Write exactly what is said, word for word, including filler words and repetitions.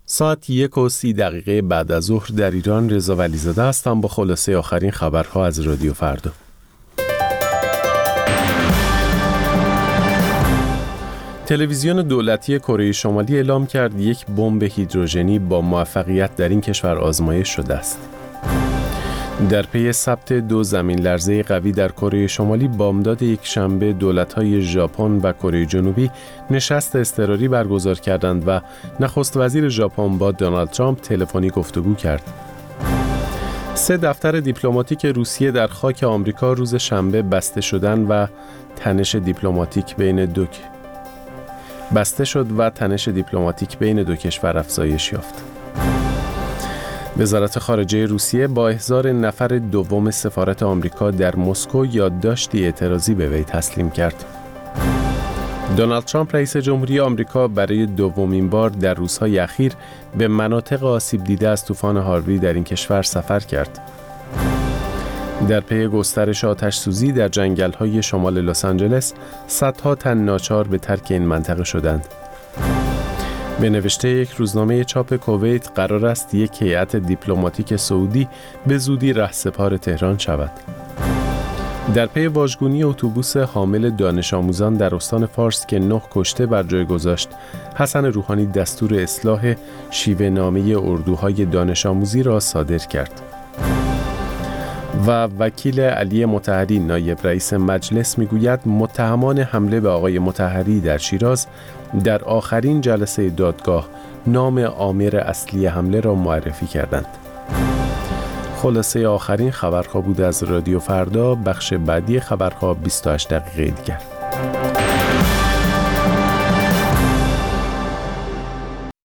ساعت یک و سی دقیقه بعد از ظهر در ایران. رضا ولیزاده هستم با خلاصه آخرین خبرها از رادیو فردا. تلویزیون دولتی کره شمالی اعلام کرد یک بمب هیدروژنی با موفقیت در این کشور آزمایش شده است. در پی ثبت دو زمین لرزه قوی در کره شمالی، بامداد یک شنبه دولت‌های ژاپن و کره جنوبی نشست اضطراری برگزار کردند و نخست وزیر ژاپن با دونالد ترامپ تلفنی گفتگو کرد. سه دفتر دیپلماتیک روسیه در خاک آمریکا روز شنبه بسته شدند و تنش دیپلماتیک بین دو بسته شد و تنش دیپلماتیک بین دو کشور افزایش یافت. وزارت خارجه روسیه با احضار نفر دوم سفارت آمریکا در مسکو یادداشتی اعتراضی به وی تسلیم کرد. دونالد ترامپ رئیس جمهوری آمریکا برای دومین بار در روزهای اخیر به مناطق آسیب دیده از طوفان هاروی در این کشور سفر کرد. در پی گسترش آتش سوزی در جنگل‌های شمال لس آنجلس، صدها تن ناچار به ترک این منطقه شدند. به نوشته یک روزنامه چاپ کویت، قرار است یک هیئت دیپلماتیک سعودی به زودی رهسپار تهران شود. در پی واژگونی اتوبوس حامل دانش آموزان در استان فارس که نه کشته بر جای گذاشت، حسن روحانی دستور اصلاح شیوه نامه اردوهای دانش آموزی را صادر کرد. و وکیل علی مطهری نایب رئیس مجلس میگوید متهمان حمله به آقای مطهری در شیراز در آخرین جلسه دادگاه نام آمر اصلی حمله را معرفی کردند. خلاصه آخرین خبرها بود از رادیو فردا. بخش بعدی خبرها بیست و هشت دقیقه دیگر.